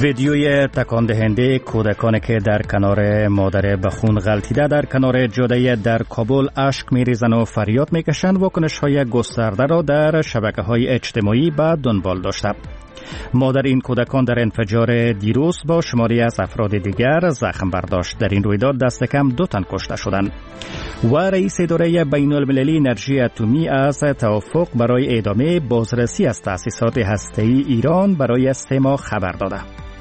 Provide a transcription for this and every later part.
ویدیوی تکان دهنده کودکانی که در کنار مادر به خون غلطیده در کنار جاده در کابل اشک می‌ریزند و فریاد می‌کشند واکنش‌های گسترده را در شبکه‌های اجتماعی به دنبال داشته. مادر این کودکان در انفجار دیروز با شماری از افراد دیگر زخم برداشت. در این رویداد دست کم 2 تن کشته شدند. و رئیس اداره بین‌المللی انرژی اتمی از توافق برای ادامه بازرسی از تأسیسات هسته‌ای ایران برای 3 ماه خبر داده.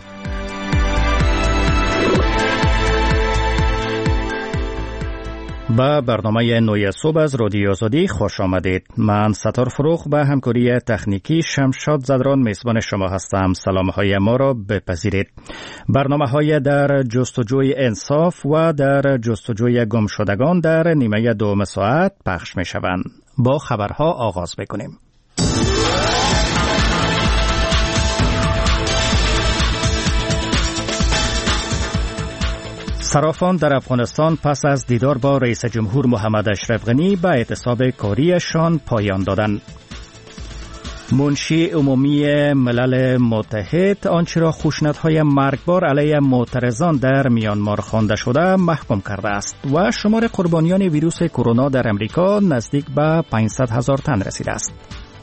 با برنامه نوی صبح از رادیو آزادی خوش آمدید. من ستار فروغ به همکاری تکنیکی شمشاد زدران میزبان شما هستم. سلام‌های ما را بپذیرید. برنامه‌های در جستجوی انصاف و در جستجوی گمشدگان در نیمه دوم ساعت پخش می‌شوند. با خبرها آغاز بکنیم. صرافان در افغانستان پس از دیدار با رئیس جمهور محمد اشرف غنی به اعتصاب کاریشان پایان دادند. منشی عمومی ملل متحد آنچه را خشونت‌های مرگبار علیه معترضان در میانمار خوانده شده محکوم کرده است و شمار قربانیان ویروس کرونا در امریکا نزدیک به 500,000 تن رسیده است.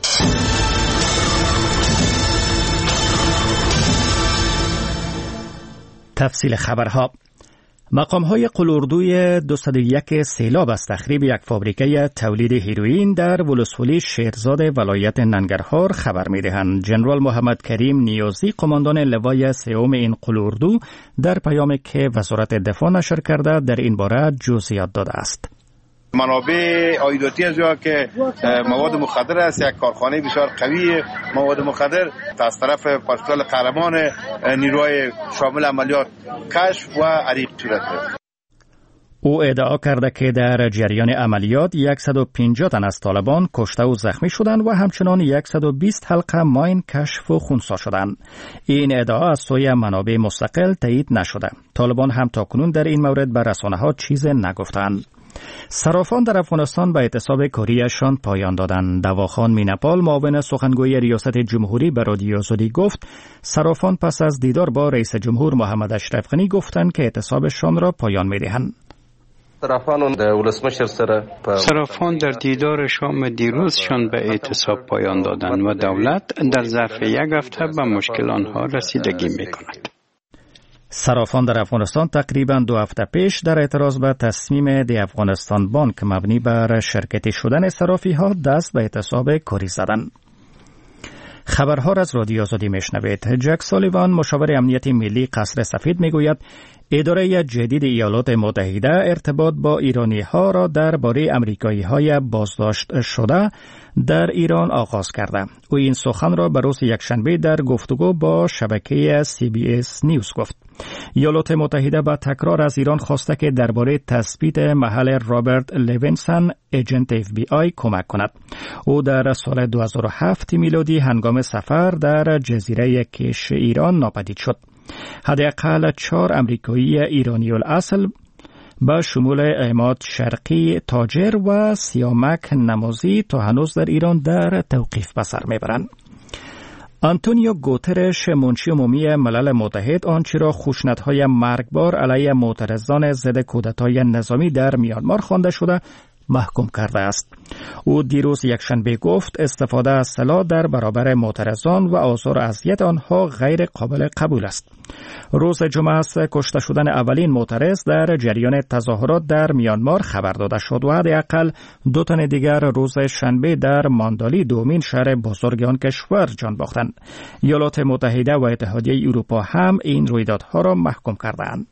تفصیل خبرها. مقام‌های قلوردوی 201 سیلاب از تخریب یک فابریکه تولید هیروئین در ولسوالی شیرزاد ولایت ننگرهار خبر می‌دهند. جنرال محمد کریم نیازی قماندان لوای سوم این قلوردو در پیامی که وزارت دفاع نشر کرده در این باره جزئیات داده است. منابع عایداتی از جا که مواد مخدر است، یک کارخانه بسیار قوی مواد مخدر از طرف پاسدار قهرمان نیروهای شامل عملیات کشف و عریق صورت گرفت. او ادعا کرده که در جریان عملیات 150 تن از طالبان کشته و زخمی شدند و همچنان 120 حلقه ماین کشف و خنثی شدند. این ادعا از سوی منابع مستقل تایید نشده. طالبان هم تاکنون در این مورد به رسانه‌ها چیز نگفتند. صرافان در افغانستان به اعتصاب کاریشان پایان دادند. دواخان مینپال معاون سخنگوی ریاست جمهوری به رادیو آزادی گفت صرافان پس از دیدار با رئیس جمهور محمد اشرف غنی گفتند که اعتصابشان را پایان می‌دهند. صرافان در دیدار شام دیروزشان به اعتصاب پایان دادند و دولت در ظرف 1 هفته به مشکل آنها رسیدگی می‌کند. صرافان در افغانستان تقریباً 2 هفته پیش در اعتراض به تصمیم دی افغانستان بانک مبنی بر شرکتی شدن صرافی‌ها دست به اعتصاب کاری زدند. خبرها را از رادیو آزادی میشنوید. جک سالیوان مشاور امنیت ملی قصر سفید میگوید اداره جدید ایالات متحده ارتباط با ایرانی‌ها را درباره آمریکایی‌های بازداشت شده در ایران آغاز کرده. او این سخن را به روز یکشنبه در گفتگو با شبکه CBS نیوز گفت. ایالات متحده با تکرار از ایران خواسته که درباره تثبیت محل رابرت لیوینسون ایجنت FBI کمک کند. او در سال 2007 میلادی هنگام سفر در جزیره کیش ایران ناپدید شد. حداقل 4 آمریکایی ایرانی الاصل با شمول عماد شرقی تاجر و سیامک نمازی تا هنوز در ایران در توقیف به سر میبرند. آنتونیو گوترش منشی عمومی ملل متحد آنچه را خشونت‌های مرگبار علیه معترضان ضد کودتای نظامی در میانمار خوانده شده محکوم کرده است. او دیروز یکشنبه گفت استفاده از سلاح در برابر معترضان و آزار و اذیت آنها غیر قابل قبول است. روز جمعه است کشته شدن اولین معترض در جریان تظاهرات در میانمار خبر داده شد و حداقل 2 تن دیگر روز شنبه در ماندالی دومین شهر بزرگ آن کشور جان باختند. ایالات متحده و اتحادیه اروپا هم این رویدادها را محکوم کردند.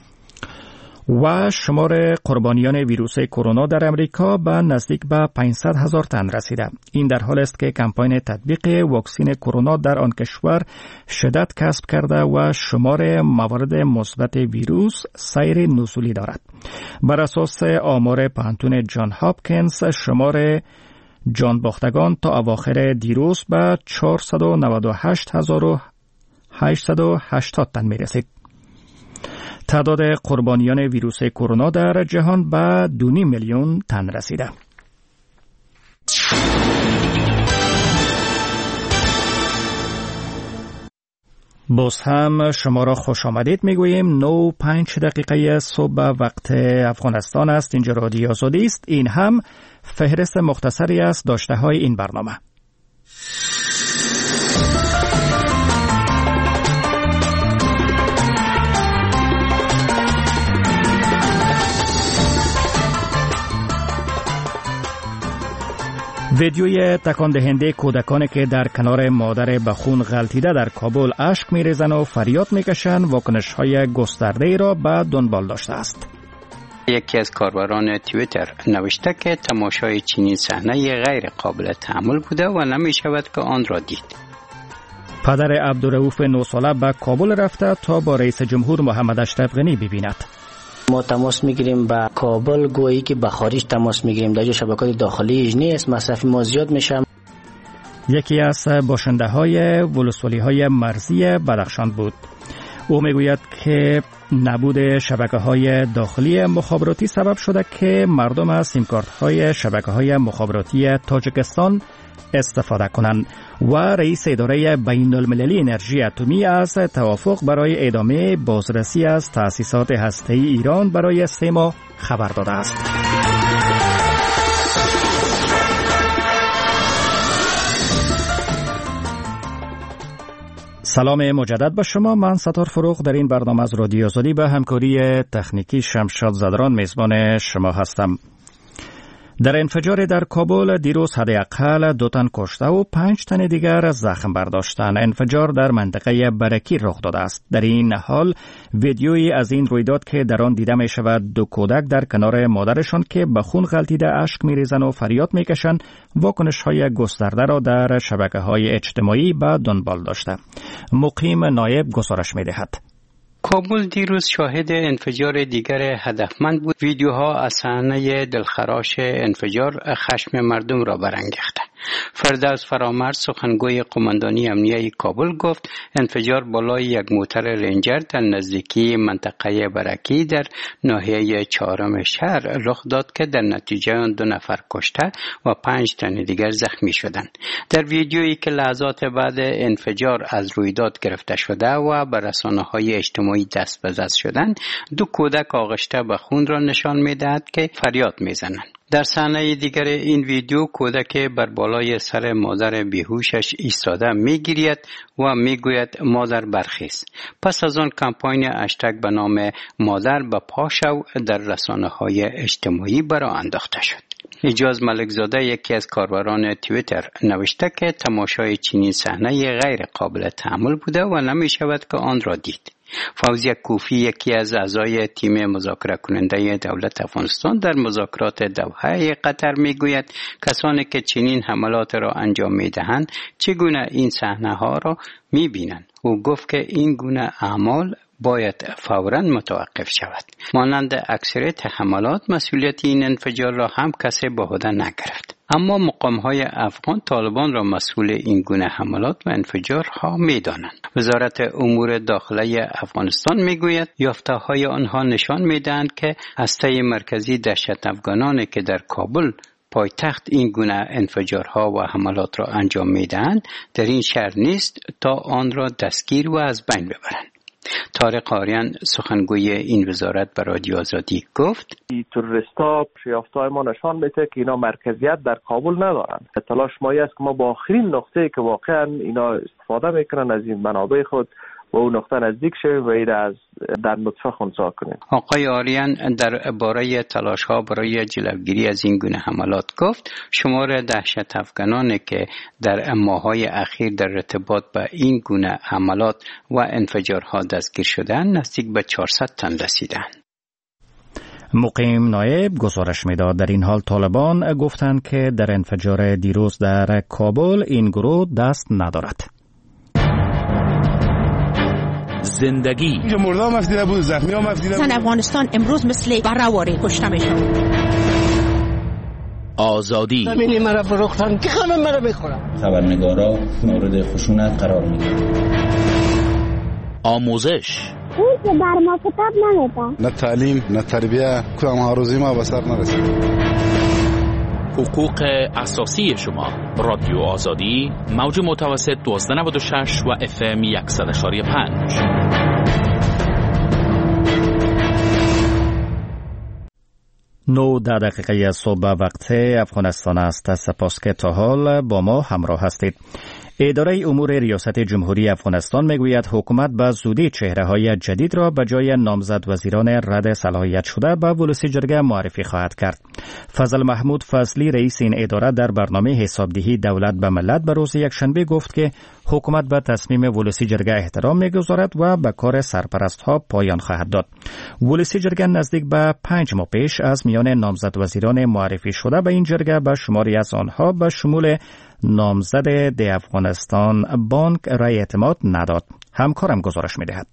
و شمار قربانیان ویروس کرونا در امریکا به نزدیک به 500,000 تن رسیده. این در حال است که کمپاین تطبیق واکسن کرونا در آن کشور شدت کسب کرده و شمار موارد مثبت ویروس سیر نزولی دارد. بر اساس آمار پانتون جان هاپکینز شمار جان باختگان تا اواخر دیروز به 498,880 تن می رسید. تعداد قربانیان ویروس کرونا در جهان به 2.5 میلیون تن رسیده. باز هم شما را خوش آمدید میگوییم. 9:05 صبح وقت افغانستان است. اینجا رادیو آزادی است. این هم فهرست مختصری از داشته های این برنامه. ویدیوی تکان دهنده کودکانی که در کنار مادر به خون غلطیده در کابل اشک می‌ریزند و فریاد می‌کشند واکنش‌های گسترده‌ای را به دنبال داشته است. یکی از کاربران توییتر نوشته که تماشای چنین صحنه غیر قابل تحمل بوده و نمی‌شود که آن را دید. پدر عبدالرؤوف 9 ساله به کابل رفته تا با رئیس جمهور محمد اشرف غنی ببیند. ما تماس میگیریم با کابل، گویی که به خارج تماس میگیریم، در شبکه‌های داخلیش نیست، مصرف ما زیاد میشه. یکی از باشنده های ولسوالی های مرزی بدخشان بود. او میگوید که نبود شبکه های داخلی مخابراتی سبب شده که مردم از سیم کارت های شبکه های مخابراتی تاجیکستان استفاده کنند و رئیس اداره بین المللی انرژی اتمی از توافق برای ادامه بازرسی از تأسیسات هسته‌ای ایران برای 3 ماه خبر داده است. سلام مجدد به شما. من ستار فروغ در این برنامه از رادیو آزادی به همکاری تکنیکی شمشاد زدران میزبان شما هستم. در انفجار در کابل دیروز حداقل 2 تن کشته و 5 تن دیگر زخم برداشتند. انفجار در منطقه برکی رخ داده است. در این حال ویدیویی از این رویداد که در آن دیده می شود 2 کودک در کنار مادرشان که به خون غلطیده اشک می ریزند و فریاد می کشند واکنش‌های گسترده را در شبکه‌های اجتماعی به دنبال داشته. مقیم نایب گزارش می دهد. کابل دیروز شاهد انفجار دیگر هدفمند بود. ویدیوها از صحنه دلخراش انفجار خشم مردم را برانگیخته. فردوس فرامرز سخنگوی قماندانی امنیه کابل گفت انفجار بالای یک موتر رنجر در نزدیکی منطقه برکی در ناحیه 4 شهر رخ داد که در نتیجه آن 2 نفر کشته و 5 تن دیگر زخمی شدند. در ویدیویی که لحظات بعد انفجار از رویداد گرفته شده و به رسانه‌های اجتماعی دست به دست شدند، 2 کودک آغشته به خون را نشان می‌دهد که فریاد می‌زنند. در صحنه دیگر این ویدیو کودک بر بالای سر مادر بیهوشش ایستاده میگیرید و میگوید مادر برخیز. پس از آن کمپاین هشتگ به نام مادر به پا شو در رسانه‌های اجتماعی برآ انداخته شد. اجاز ملکزاده یکی از کاربران توییتر نوشته که تماشای چنین صحنه غیر قابل تحمل بوده و نمی‌شود که آن را دید. فوزی کوفی یکی از اعضای تیم مذاکره کننده دولت افغانستان در مذاکرات دوحه قطر میگوید کسانی که چنین حملات را انجام میدهند چگونه این صحنه ها را میبینند. او گفت که این گونه اعمال باید فوراً متوقف شود. مانند اکثریت حملات مسئولیت این انفجار را هم کسی به عهده نگرفت. اما مقام‌های افغان طالبان را مسئول این گونه حملات و انفجارها می‌دانند. وزارت امور داخلی افغانستان می‌گوید یافته‌های آنها نشان می‌دهند که هسته مرکزی دهشت افغانانی که در کابل پایتخت این گونه انفجارها و حملات را انجام می‌دهند در این شهر نیست تا آن را دستگیر و از بین ببرند. طارق آریان سخنگوی این وزارت به رادیو آزادی گفت این تروریستا یافته‌های ما نشان میده که اینا مرکزیت در کابل ندارند. تلاش مایی است که ما با آخرین نقطه‌ای که واقعا اینا استفاده میکنن از این منابع خود و اون نقطه نزدیک شویم و این از در نطفه خنثی کنیم. آقای آریان در باره تلاش‌ها برای جلوگیری از این گونه حملات گفت شمار دهشت افغانانی که در ماه‌های اخیر در ارتباط با این گونه حملات و انفجارها دستگیر شدند نزدیک به 400 تن رسیدند. مقیم نایب گزارش میداد. در این حال طالبان گفتند که در انفجار دیروز در کابل این گروه دست ندارد. زندگی اینجا مرده هم افدیده بود، زخمی هم افدیده بود. افغانستان امروز مثل برهواری کشته میشن. آزادی زمینی مرا فروختن که همه مرا بخورن. خبرنگارا مورد خشونت قرار میگیرن. آموزش اون که بر ما کتاب نمیده. نه تعلیم نه تربیه کدام ها روزی ما به سر نرسید. حقوق اساسی شما. رادیو آزادی، موج متوسط 1296 و FM 100.5. 9 دقیقه صبح وقت افغانستان است. سپاس که تا حال با ما همراه هستید. اداره امور ریاست جمهوری افغانستان میگوید حکومت به زودی چهره‌های جدید را به جای نامزد وزیران رد صلاحیت شده به ولسی جرگه معرفی خواهد کرد. فضل محمود فضلی رئیس این اداره در برنامه حسابدهی دولت به ملت به روز یکشنبه گفت که حکومت به تصمیم ولسی جرگه احترام میگذارد و به کار سرپرستها پایان خواهد داد. ولسی جرگه نزدیک به 5 ماه پیش از میان نامزد وزیران معرفی شده به این جرگه به شماری از آنها به شمول نامزد دی افغانستان بانک رای اعتماد نداد. همکارم گزارش می‌دهد.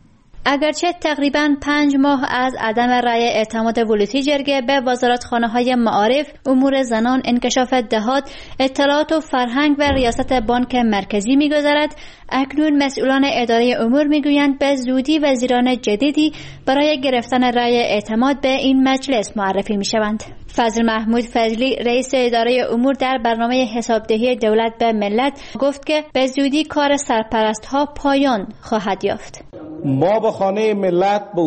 اگرچه تقریباً 5 ماه از عدم رای اعتماد ولسی جرگه به وزارتخانه‌های معارف، امور زنان، انکشاف دهات، اطلاعات و فرهنگ و ریاست بانک مرکزی می‌گذرد، اکنون مسئولان اداره امور میگویند به زودی وزیران جدیدی برای گرفتن رای اعتماد به این مجلس معرفی می‌شوند. فضل محمود فضلی رئیس اداره امور در برنامه حسابدهی دولت به ملت گفت که به زودی کار سرپرست‌ها پایان خواهد یافت. ما به خانه ملت به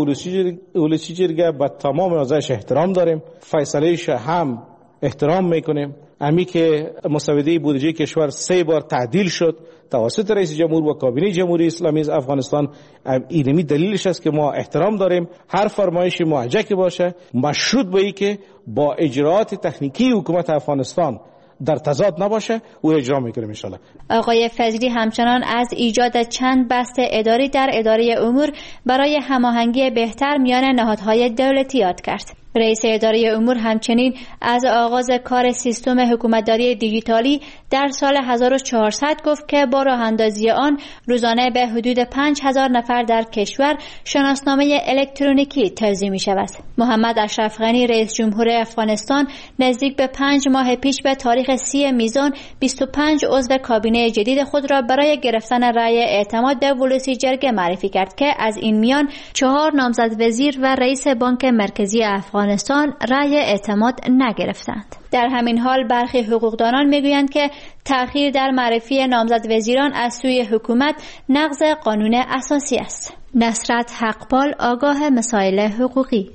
ولسی جرگه به تمام ازش احترام داریم، فیصلهش هم احترام میکنیم. امی که مسوده بودجه کشور 3 بار تعدیل شد توسط رئیس جمهور و کابینه جمهوری اسلامی افغانستان، اینمی دلیلش است که ما احترام داریم. هر فرمایشی موجه که باشه مشروط به این که با اجراءات تکنیکی حکومت افغانستان در تضاد نباشه او اجرا میکنیم ان شاء الله. آقای فضلی همچنان از ایجاد چند بست اداری در اداره امور برای هماهنگی بهتر میان نهادهای دولتی یاد کرد. رئیس اداره امور همچنین از آغاز کار سیستم حکومتداری دیجیتالی در سال 1400 گفت که با راه اندازی آن روزانه به حدود 5000 نفر در کشور شناسنامه الکترونیکی توزیع می شود. محمد اشرف غنی رئیس جمهور افغانستان نزدیک به 5 ماه پیش به تاریخ 30 میزان 25 عضو کابینه جدید خود را برای گرفتن رای اعتماد به ولسی جرگه معرفی کرد که از این میان 4 نامزد وزیر و رئیس بانک مرکزی افغانستان رای اعتماد نگرفتند. در همین حال برخی حقوقدانان میگویند که تأخیر در معرفی نامزد وزیران از سوی حکومت نقض قانون اساسی است. نصرت حقپال آگاه مسائل حقوقی: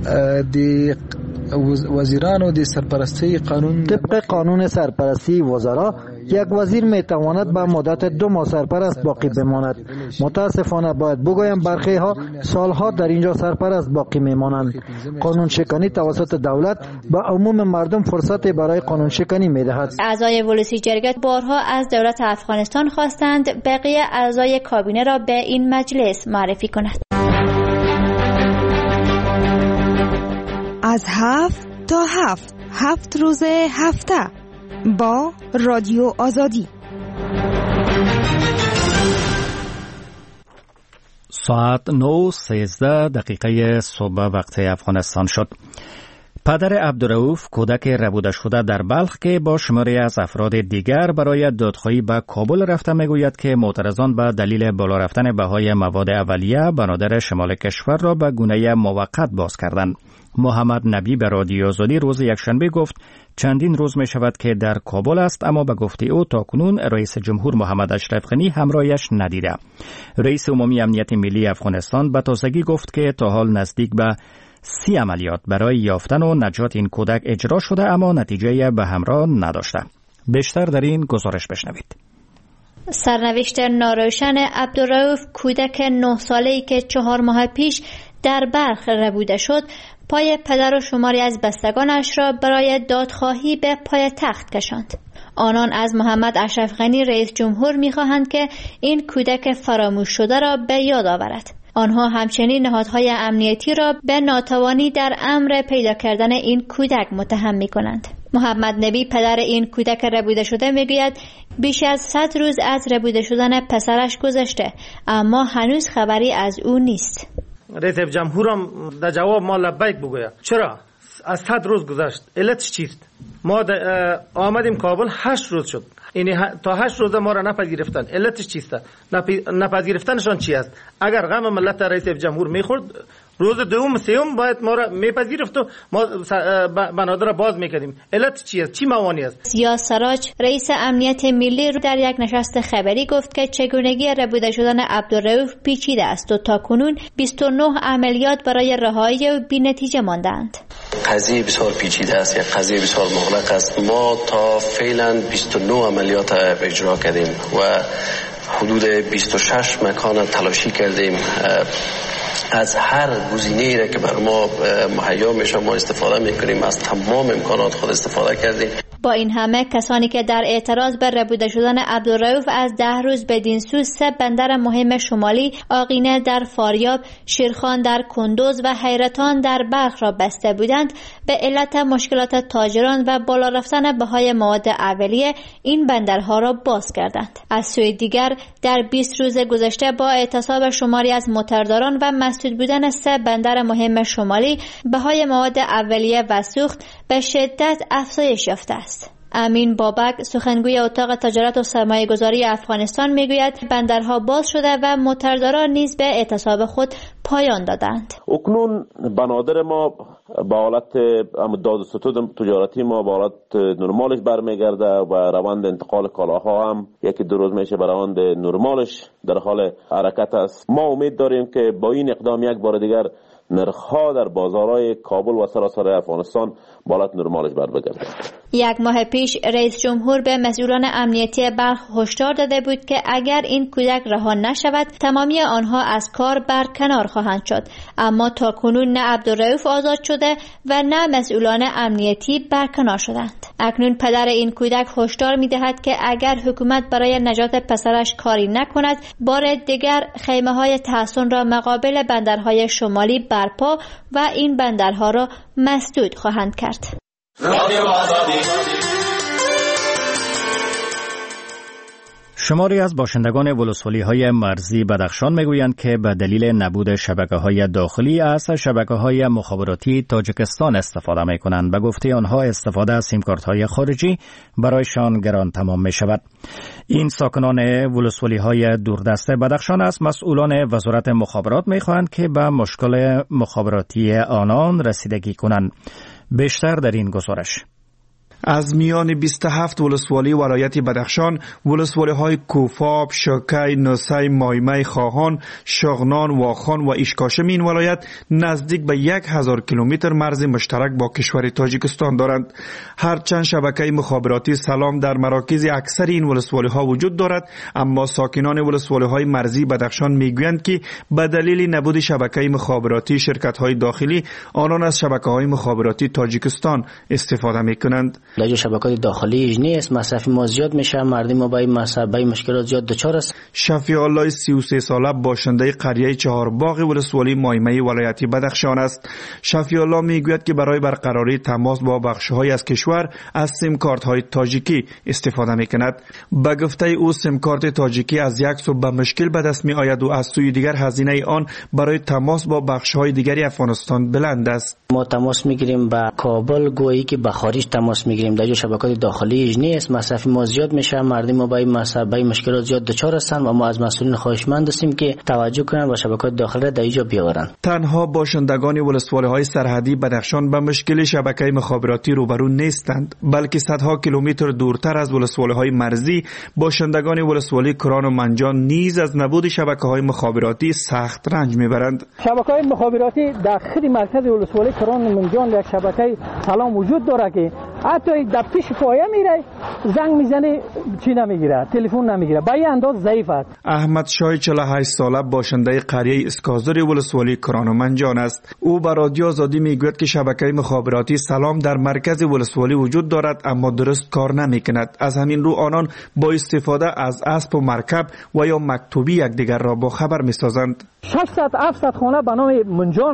وزیران و دی سرپرستی قانون طبق قانون سرپرستی وزرا یک وزیر میتواند به مدت 2 ماه سرپرست باقی بماند. متاسفانه باید بگویم برخی ها سالها در اینجا سرپرست باقی میمانند. قانون شکنی توسط دولت به عموم مردم فرصت برای قانون شکنی میدهد. اعضای ولسی جرگه بارها از دولت افغانستان خواستند بقیه اعضای کابینه را به این مجلس معرفی کند. از 7 تا 7 روز هفته با رادیو آزادی. ساعت 9:13 صبح وقت افغانستان شد. پدر عبدالرؤوف کودک ربوده شده در بلخ که با شماری از افراد دیگر برای دادخواهی به کابل رفته میگوید که معترضان به دلیل بالا رفتن بهای مواد اولیه بنادر شمال کشور را به گونه موقت باز کردند. محمد نبی به رادیو آزادی روز یکشنبه گفت چندین روز می شود که در کابل است، اما به گفته او تاکنون رئیس جمهور محمد اشرف غنی همراهیش ندیده. رئیس عمومی امنیت ملی افغانستان به تازگی گفت که تا حال نزدیک به 30 عملیات برای یافتن و نجات این کودک اجرا شده اما نتیجه به همراه نداشته. بیشتر در این گزارش بشنوید. سرنوشت ناروشن عبدالرؤوف کودک 9 ساله‌ای که 4 ماه پیش در بلخ ربوده شد پای پدر و شماری از بستگانش را برای دادخواهی به پای تخت کشاند. آنان از محمد اشرف غنی رئیس جمهور می‌خواهند که این کودک فراموش شده را به یاد آورد. آنها همچنین نهادهای امنیتی را به ناتوانی در امر پیدا کردن این کودک متهم می‌کنند. محمد نبی پدر این کودک ربوده شده میگوید بیش از 100 روز از ربوده شدن پسرش گذشته اما هنوز خبری از او نیست. رئیس جمهورم در جواب ما لبیک بگوید. چرا؟ از 100 روز گذشت. علتش چیست؟ ما آمدیم کابل 8 روز شد. یعنی تا 8 روز ما را نپذیرفتن. علتش چیست؟ نپذیرفتنشان چی است؟ اگر غم ملت رئیس جمهور میخورد روز دوم سوم باید ما را میپذیرفت و ما بنادر را باز میکردیم. علت چی است؟ چی موانعی است؟ سیاه سراج رئیس امنیت ملی در یک نشست خبری گفت که چگونگی ربوده شدن عبدالرؤوف پیچیده است و تاکنون 29 عملیات برای رهایی او بی‌نتیجه ماندند. قضیه بسیار پیچیده است، یک قضیه بسیار مغلق است. ما تا فعلا 29 عملیات اجرا کردیم و حدود 26 مکان تلاشی کردیم. از هر گزینه‌ای را که بر ما مهیا میشه ما استفاده میکنیم، از تمام امکانات خود استفاده کردیم. با این همه کسانی که در اعتراض به ربوده شدن عبدالرؤوف از 10 روز بدین سو 3 بندر مهم شمالی، آقینه در فاریاب، شیرخان در کندوز و حیرتان در بلخ را بسته بودند، به علت مشکلات تاجران و بالا رفتن بهای مواد اولیه این بندرها را باز کردند. از سوی دیگر در 20 روز گذشته با اعتصاب شماری از موترداران و مسدود بودن 3 بندر مهم شمالی، بهای مواد اولیه و سوخت به شدت افزایش یافته است. امین بابک سخنگوی اتاق تجارت و سرمایه گذاری افغانستان میگوید بندرها باز شده و موترداران نیز به اعتصاب خود پایان دادند. اکنون بنادر ما با حالت داد و ستود تجارتی ما با حالت نرمالش برمیگرده و روند انتقال کالاها هم یکی دو روز میشه به روند نرمالش در حال حرکت است. ما امید داریم که با این اقدام یک بار دیگر نرخ‌ها در بازارهای کابل و سراسر افغانستان به حالت نرمالش برگرده. یک ماه پیش رئیس جمهور به مسئولان امنیتی بلخ هشدار داده بود که اگر این کودک رها نشود تمامی آنها از کار برکنار خواهند شد، اما تاکنون نه عبدالرؤوف آزاد شده و نه مسئولان امنیتی برکنار شدند. اکنون پدر این کودک هشدار می‌دهد که اگر حکومت برای نجات پسرش کاری نکند، بار دیگر خیمه‌های تحصن را مقابل بندرهای شمالی برپا و این بندرها را مسدود خواهند کرد. شماری از باشندگان ولسوالی‌های مرزی بدخشان میگویند که به دلیل نبود شبکه‌های داخلی از شبکه‌های مخابراتی تاجیکستان استفاده می‌کنند. به گفته آنها استفاده از سیمکارت‌های خارجی برایشان گران تمام می‌شود. این ساکنان ولسوالی‌های دوردست بدخشان از مسئولان وزارت مخابرات می‌خواهند که به مشکل مخابراتی آنان رسیدگی کنند. بیشتر در این گزارش. از میان 27 ولسوالی ولایت بدخشان، ولسوالی‌های کوفاب، شکی، نوسی، مایمه، خواهان، شغنان، واخان و ایشکاشم این ولایت نزدیک به 1000 کیلومتر مرز مشترک با کشور تاجیکستان دارند. هرچند شبکه مخابراتی سلام در مراکز اکثر این ولسوالی‌ها وجود دارد، اما ساکنان ولسوالی‌های مرزی بدخشان میگویند که به دلیل نبود شبکه مخابراتی شرکت‌های داخلی، آنان از شبکه‌های مخابراتی تاجیکستان استفاده می‌کنند. در شبکه‌های داخلی نیست، مصرف ما زیاد میشه، مردم ما با مشکلات زیاد دچار است. شفیع الله 33 ساله باشنده قریه چهارباغ ولسوالی مایمه ولایت بدخشان است. شفیع الله میگوید که برای برقراری تماس با بخش‌های از کشور از سیم کارت‌های تاجیکی استفاده می‌کند. به گفته او سیم کارت تاجیکی از یک سو به مشکل به دست می‌آید و از سوی دیگر هزینه آن برای تماس با بخش‌های دیگری افغانستان بلند است. ما تماس می‌گیریم با کابل، گویی که به خارج تماس می‌گیریم. در شبکه‌های داخلی نیست، مصرف ما زیاد میشه، مردم ما با مشکلات زیاد دچار هستند و ما از مسئولین خواهشمند هستیم که توجه کنند و شبکه‌های داخلی را در اینجا بیاورند. تنها باشندگان ولسوالی‌های سرحدی بدخشان به مشکل شبکه مخابراتی روبرو نیستند، بلکه صدها کیلومتر دورتر از ولسوالی‌های مرزی باشندگان ولسوالی کران و منجان نیز از نبود شبکه‌های مخابراتی سخت رنج میبرند. شبکه‌های مخابراتی داخل مرکز ولسوالی کران و منجان یک شبکه سلام وجود دارد که حتی در پیش پایه میره زنگ میزنه چی نمیگیره، تلفن نمیگیره، به این انداز ضعیف است. احمد شاه 48 ساله باشنده قریه اسکازر ولسوالی کران و منجان است. او به رادیو آزادی میگوید که شبکه مخابراتی سلام در مرکز ولسوالی وجود دارد اما درست کار نمیکند. از همین رو آنان با استفاده از اسب و مرکب و یا مکتوبی یکدیگر را با خبر میسازند. 600-700 خانه به نام منجان است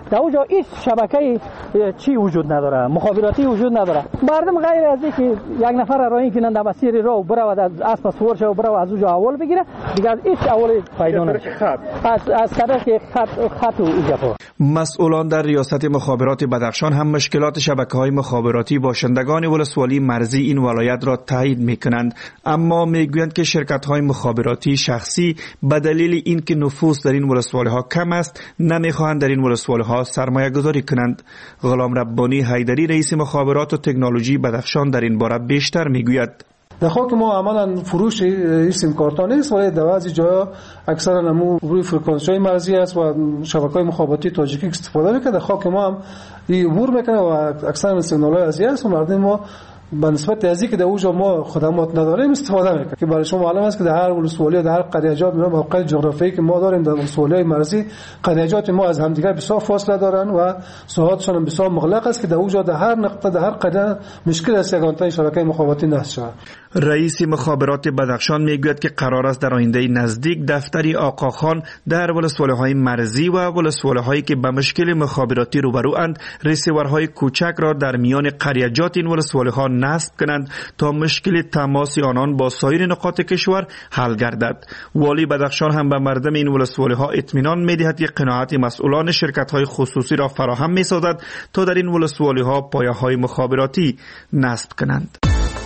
در اونجا هیچ شبکه چی وجود نداره، مخابراتی وجود نداره. مردم غیر از اینکه یک نفر راه کنن در مسیر راه برود از اسب سوار شه و برود از اونجا اول بگیره، دیگه هیچ اول پیدا نمیشه. از طرف خط و ایجاب. مسئولان در ریاست مخابرات بدخشان هم مشکلات شبکه‌های مخابراتی باشندگان ولسوالی مرزی این ولایت را تایید می‌کنند، اما می‌گویند که شرکت‌های مخابراتی شخصی به دلیل اینکه نفوذ در این ولسوالی‌ها کم است نمی‌خواهند در این ولسوالی‌ها سرمایه‌گذاری کنند. غلام ربانی حیدری رئیس مخابرات و تکنولوژی بدخشان در این باره بیشتر می‌گوید. در خاک ما عملا فروش این سیم کارت ها نیست، ولی در بعضی جاها اکثرا نمو روی فرکانس‌های مرزی است و شبکه‌های مخابراتی تاجیکی استفاده می‌کنه. در خاک ما هم این عبور میکنه و اکثرا سیگنال‌های ازی است و مردم ما به نسبت از اینکه در اونجا ما خدمات نداریم استفاده میکنه که برای شما معلوم است که در هر ولسوالی در هر قریه‌جات موقع جغرافیایی که ما داریم در ولسوالی‌های مرزی قریه‌جات ما از همدیگر بسیار فاصله دارن و ساحاتشون هم بسیار مغلق است که در اونجا در هر نقطه در هر قریه مشکل است که آنتن شبکه مخابراتی نصب شود. رئیس مخابرات بدخشان میگوید که قرار است در آینده نزدیک دفتری آقاخان در ولسوالی‌های مرزی و ولسوالی‌هایی که به مشکل مخابراتی روبروند ریسیورهای کوچک را در میان قریه‌جات این ولسوالی‌ها نصب کنند تا مشکل تماس آنان با سایر نقاط کشور حل گردد. والی بدخشان هم به مردم این ولسوالی‌ها اطمینان می‌دهد که قناعت مسئولان شرکت‌های خصوصی را فراهم می‌سازد تا در این ولسوالی‌ها پایه‌های مخابراتی نصب کنند.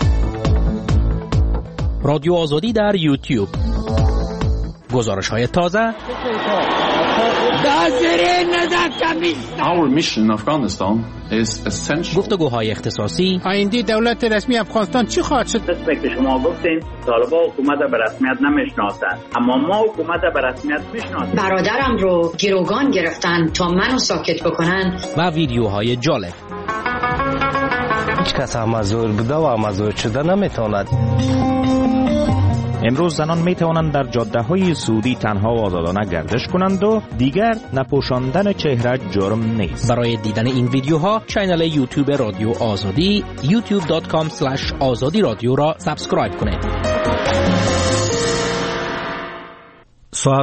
رادیو آزادی در یوتیوب. گزارش‌های تازه. Our mission in Afghanistan is essential. گفتگوهای اختصاصی. آینده دولت رسمی افغانستان چی خواهد شد؟ دست که شما گفتیم طالبان حکومت به رسمیت نمیشناسند، اما ما حکومت به رسمیت میشناسیم. برادرم رو گروگان گرفتن تا منو ساکت بکنن. و ویدیوهای جالب. هیچ کس هم مزور بوده و مزور شده نمیتواند. امروز زنان می توانند در جاده‌های سعودی تنها و آزادانه گردش کنند و دیگر نپوشاندن چهره جرم نیست. برای دیدن این ویدیوها کانال یوتیوب رادیو آزادی youtube.com/azadi رادیو را سابسکرایب کنید. ساعت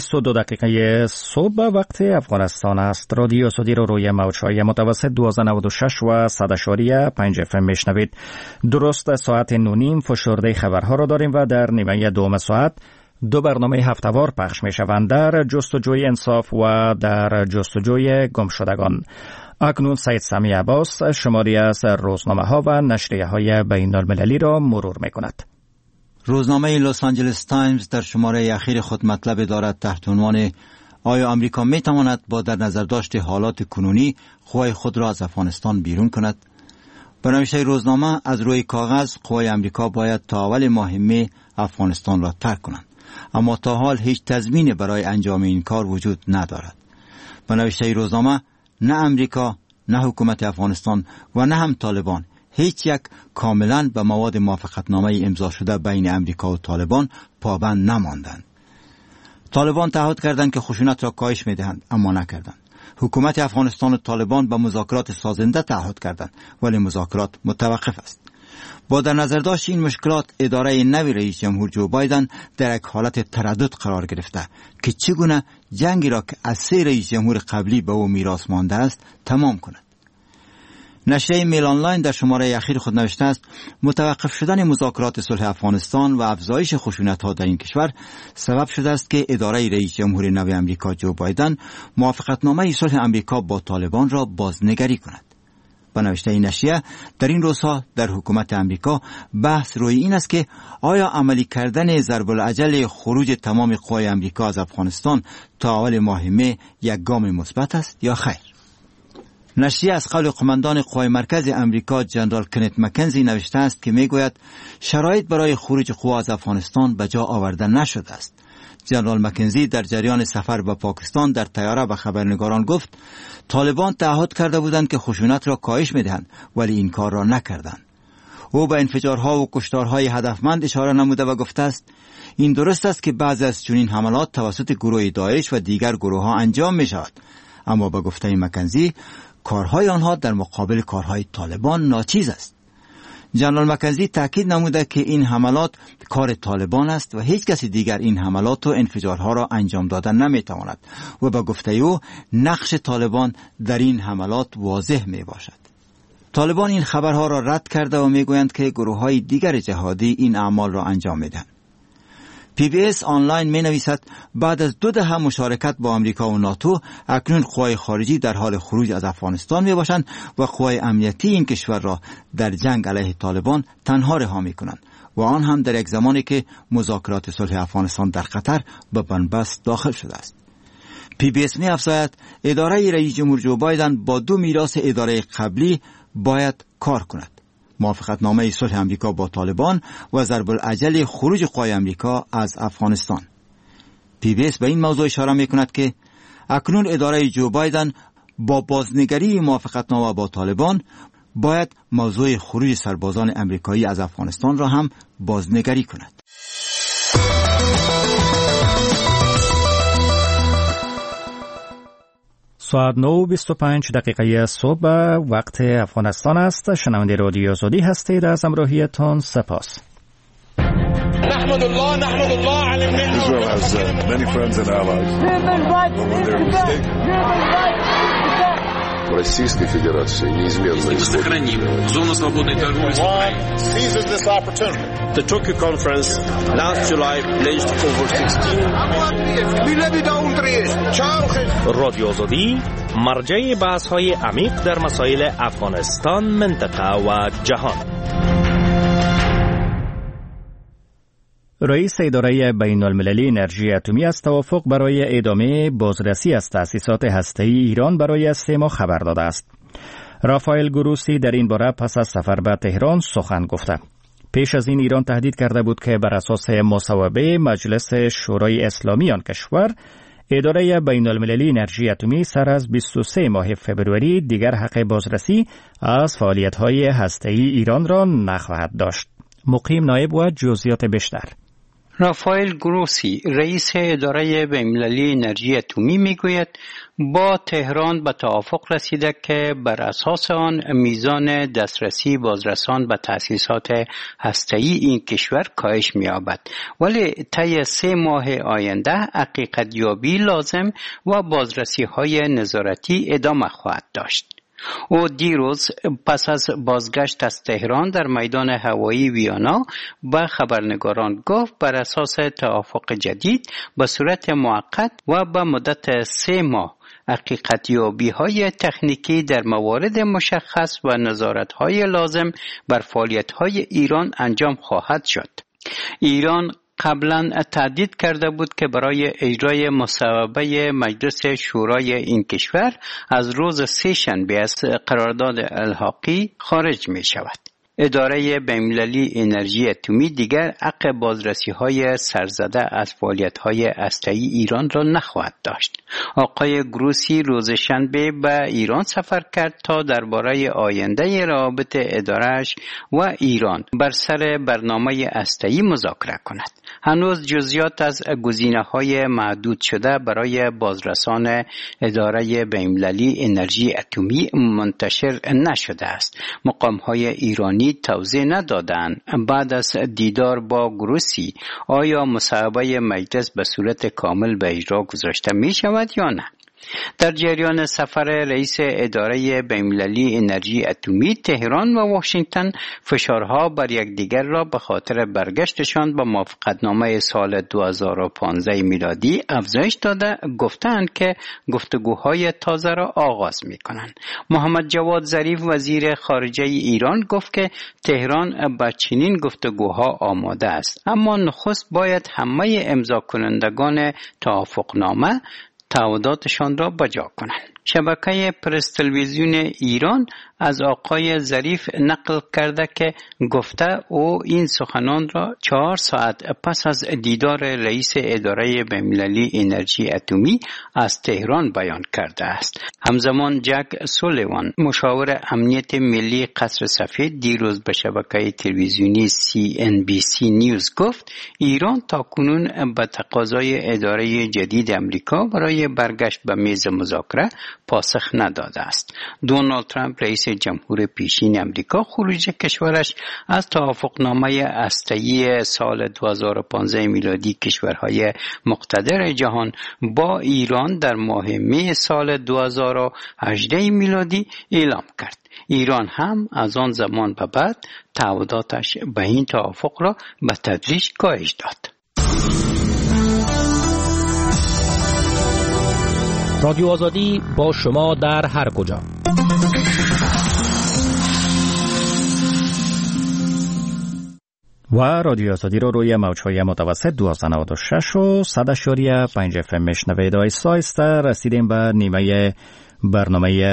9:22 صبح وقت افغانستان است. رادیو آزادی رو روی موج‌های متوسط 1296 و 100.5 FM میشنوید. درست ساعت 9:30 فشرده خبرها را داریم و در نیمه دوم ساعت دو برنامه هفته‌وار پخش می‌شوند، در جستجوی انصاف و در جستجوی گمشدگان. اکنون سید سمی عباس شماری از روزنامه‌ها و نشریه‌های بین‌المللی را مرور می‌کند. روزنامه لس آنجلس تایمز در شماره اخیر خود مطلب دارد تحت عنوان آیا آمریکا می تواند با در نظر داشت حالات کنونی قوای خود را از افغانستان بیرون کند؟ به نوشته روزنامه از روی کاغذ قوای آمریکا باید تا اول ماه می افغانستان را ترک کنند، اما تا حال هیچ تضمینی برای انجام این کار وجود ندارد. به نوشته روزنامه نه آمریکا، نه حکومت افغانستان و نه هم طالبان هیچ یک کاملا به مواد موافقتنامه امضا شده بین امریکا و طالبان پابند نماندند. طالبان تعهد کردند که خشونت را کاهش می‌دهند، اما نکردند. حکومت افغانستان و طالبان به مذاکرات سازنده تعهد کردند، ولی مذاکرات متوقف است. با در نظر داشت این مشکلات، اداره نوی رئیس جمهور جو بایدن در یک حالت تردد قرار گرفته که چگونه جنگی را که از 3 رئیس جمهور قبلی به او میراث مانده است تمام کند. نشریه میل آنلاین در شماره اخیر خود نوشته است متوقف شدن مذاکرات صلح افغانستان و افزایش خشونت‌ها در این کشور سبب شده است که اداره رئیس جمهور نو آمریکا جو بایدن موافقتنامه صلح آمریکا با طالبان را بازنگری کند. به نوشته این نشریه در این روزها در حکومت آمریکا بحث روی این است که آیا عملی کردن ضرب العجل خروج تمام قوای آمریکا از افغانستان تا اول ماه می یک گام مثبت است یا خیر. نشریه از قول قماندان قوای مرکز امریکا جنرال کنت مکنزی نوشته است که میگوید شرایط برای خروج قوا از افغانستان به جا آورده نشده است. جنرال مکنزی در جریان سفر به پاکستان در طیاره به خبرنگاران گفت طالبان تعهد کرده بودند که خشونت را کاهش میدهند، ولی این کار را نکردند. او به انفجارها و کشتارهای هدفمند اشاره نموده و گفته است این درست است که بعضی از چنین حملات توسط گروه داعش و دیگر گروه‌ها انجام می شود، اما به گفته مکنزی کارهای آنها در مقابل کارهای طالبان ناچیز است. جنرال مکنزی تاکید نموده که این حملات کار طالبان است و هیچ کسی دیگر این حملات و انفجارها را انجام دادن نمیتواند و به گفته او نقش طالبان در این حملات واضح می باشد. طالبان این خبرها را رد کرده و میگویند که گروه‌های دیگر جهادی این اعمال را انجام میدهند. PBS آنلاین می نویسد بعد از 2 دهه مشارکت با امریکا و ناتو اکنون قوای خارجی در حال خروج از افغانستان می باشند و قوای امنیتی این کشور را در جنگ علیه طالبان تنها رها می کنند و آن هم در یک زمانی که مذاکرات صلح افغانستان در قطر به بنبست داخل شده است. PBS می افزاید اداره رئیس جمهور جو بایدن با 2 میراث اداره قبلی باید کار کند: موافقتنامه صلح امریکا با طالبان و ضرب العجل خروج قوای امریکا از افغانستان. PBS به این موضوع اشاره می کند که اکنون اداره جو بایدن با بازنگری موافقتنامه با طالبان باید موضوع خروج سربازان امریکایی از افغانستان را هم بازنگری کند. ساعت 9:25 صبح وقت افغانستان است. شنونده رادیو آزادی هستید. از همراهیتان سپاس. نحمد الله على Israel has many friends and allies. Российской Федерации неизменно сохраним зону свободной торговли с Украиной. Seizes this opportunity. The Tokyo conference last July pledged over 16 رادیو آزادی مرجع بحث‌های عمیق در مسائل افغانستان، منطقه و جهان. رئیس اداره بین المللی انرژی اتمی از توافق برای ادامه بازرسی از تأسیسات هسته‌ای ایران برای 3 ماه خبر داده است. رافائل گروسی در این باره پس از سفر به تهران سخن گفته. پیش از این ایران تهدید کرده بود که بر اساس مصوبه مجلس شورای اسلامی آن کشور، اداره بین المللی انرژی اتمی سر از 23 ماه فبروری دیگر حق بازرسی از فعالیت‌های هسته‌ای ایران را نخواهد داشت. مقیم نایب و جزئیات بیشتر. رافائل گروسی رئیس اداره بین‌المللی انرژی اتمی میگوید با تهران به توافق رسیده که بر اساس آن میزان دسترسی بازرسان به تأسیسات هسته‌ای این کشور کاهش می‌یابد، ولی طی 3 ماه آینده حقیقت یابی لازم و بازرسی‌های نظارتی ادامه خواهد داشت. او دیروز پس از بازگشت از تهران در میدان هوایی ویانا به خبرنگاران گفت بر اساس توافق جدید به صورت موقت و به مدت 3 ماه حقیقت یابی‌های تکنیکی در موارد مشخص و نظارت‌های لازم بر فعالیت‌های ایران انجام خواهد شد. ایران قبلا تهدید کرده بود که برای اجرای مصوبه مجلس شورای این کشور از روز 3 شنبه از قرارداد الحاقی خارج می شود. اداره بین‌المللی انرژی اتمی دیگر حق بازرسی‌های سرزده از فعالیت‌های هسته‌ای ایران را نخواهد داشت. آقای گروسی روز شنبه به ایران سفر کرد تا درباره آینده روابط اداره‌اش و ایران بر سر برنامه هسته‌ای مذاکره کند. هنوز جزئیات از گزینه‌های محدود شده برای بازرسان اداره بین‌المللی انرژی اتمی منتشر نشده است. مقام‌های ایرانی توضیح ندادند بعد از دیدار با گروسی آیا مصوبه مجلس به صورت کامل به اجرا گذاشته می شود یا نه. در جریان سفر رئیس اداره بین‌المللی انرژی اتمی تهران و واشنگتن فشارها بر یکدیگر را به خاطر برگشتشان به موافقتنامه سال 2015 میلادی افزایش داده گفتند که گفتگوهای تازه را آغاز می‌کنند. محمد جواد ظریف وزیر خارجه ایران گفت که تهران به چنین گفتگوها آماده است، اما نخست باید همه امضا کنندگان توافقنامه تعهداتشان را بجا کنند. شبکه پرس تلویزیون ایران از آقای ظریف نقل کرده که گفته او این سخنان را 4 ساعت پس از دیدار رئیس اداره بین‌المللی انرژی اتمی از تهران بیان کرده است. همزمان جک سولیوان مشاور امنیت ملی قصر سفید دیروز به شبکه تلویزیونی CNBC نیوز گفت ایران تاکنون به تقاضای اداره جدید امریکا برای برگشت به میز مذاکره پاسخ نداده است. دونالد ترامپ رئیس جمهور پیشین امریکا خروج کشورش از توافقنامه هسته‌ای سال 2015 میلادی کشورهای مقتدر جهان با ایران در ماه می سال 2018 میلادی اعلام کرد. ایران هم از آن زمان به بعد تعهداتش به این توافق را به تدریج کاهش داد. رادیو آزادی با شما در هر کجا. و رادیو آزادی رو روی موج‌های متوسط 1296 و 100.5 FM میشنوید. آیستا رسیدیم به نیمه برنامه